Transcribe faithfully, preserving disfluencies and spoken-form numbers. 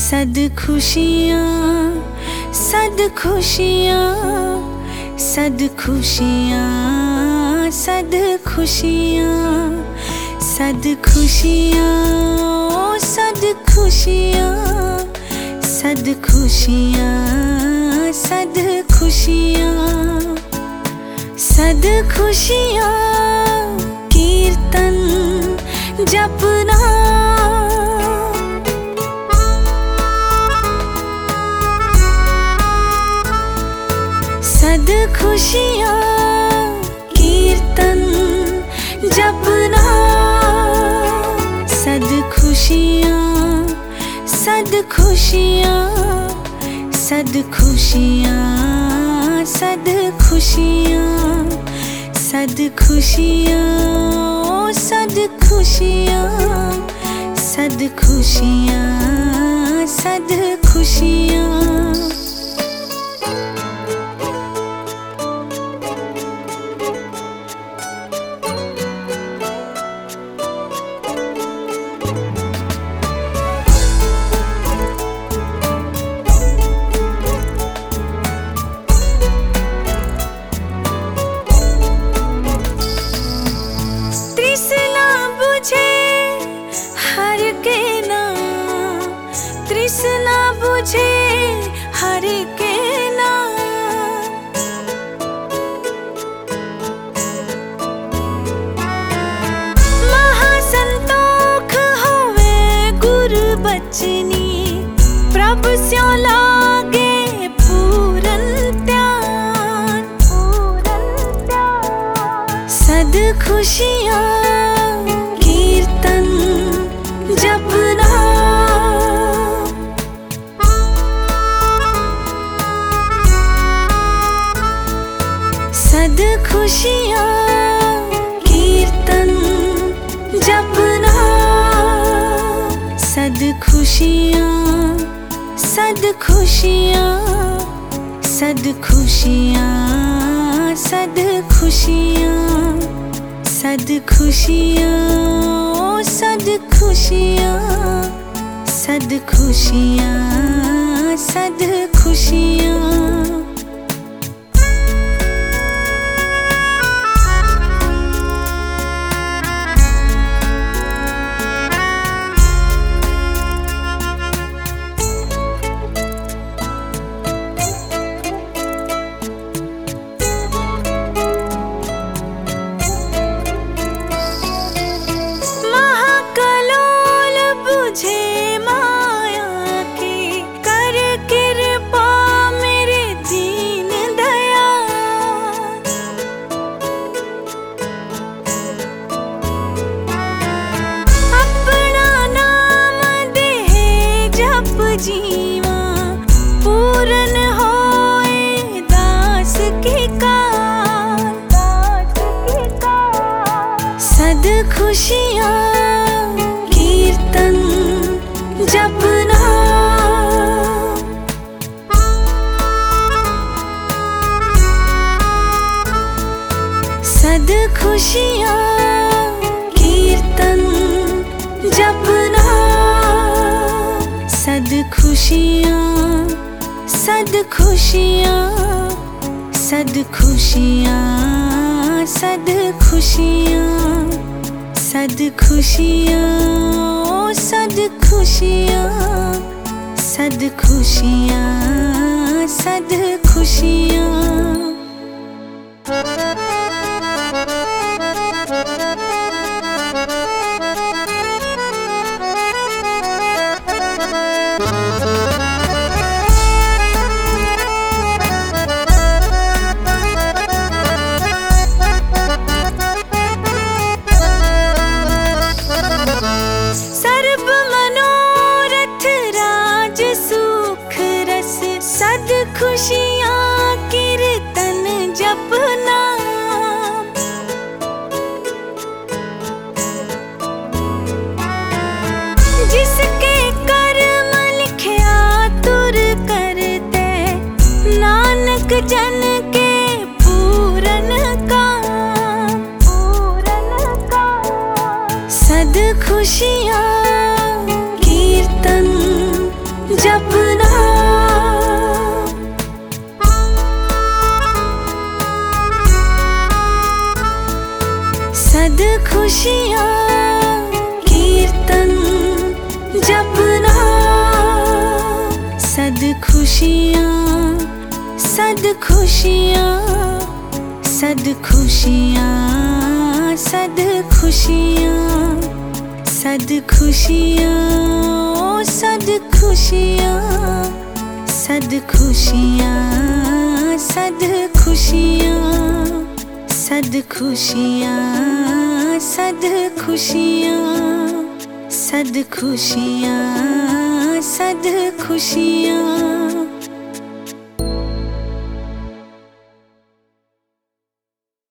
सद खुशियाँ सद खुशियाँ सद खुशियाँ सद खुशियाँ सद खुशियाँ सद खुशियाँ सद खुशियाँ सद खुशियाँ सद खुशियाँ कीर्तन जपना सद खुशियाँ कीर्तन जपना सद खुशियाँ सद खुशियाँ सद खुशियाँ सद खुशियाँ सद खुशियाँ सद खुशियाँ सद खुशियाँ सद खुशियाँ तृष्णा बुझे हरि के नाम महासंतोख होवे गुरु बचनी प्रभु स्यों लागे पूरन ध्यान पूरन ध्यान सद खुशियाँ कीर्तन जपना सद खुशियाँ कीर्तन जपना सद खुशियाँ सद खुशियाँ सद खुशियाँ सद खुशियाँ सद खुशियाँ सद खुशियाँ सद खुशियाँ सद खुशियाँ जीवा पूरन होए दास के काल दास के काल सद खुशियाँ कीर्तन जपना सद खुशियाँ कीर्तन जपना सद खुशियाँ सद खुशियाँ सद खुशियाँ सद खुशियाँ सद खुशियाँ सद खुशियाँ सद खुशियाँ सद खुशियाँ सद खुशियाँ कीर्तन जपना जिसके कर्म लिखिया तुर करते नानक जन के पूरन काम पूरन काम सद खुशियाँ कीर्तन जपना। सद खुशियाँ कीर्तन जपना। सद खुशियाँ सद खुशियाँ सद खुशियाँ सद खुशियाँ सद खुशियाँ सद खुशियाँ सद खुशियाँ सद खुशियाँ सद खुशियाँ सद खुशियाँ सद खुशियाँ सद खुशियाँ।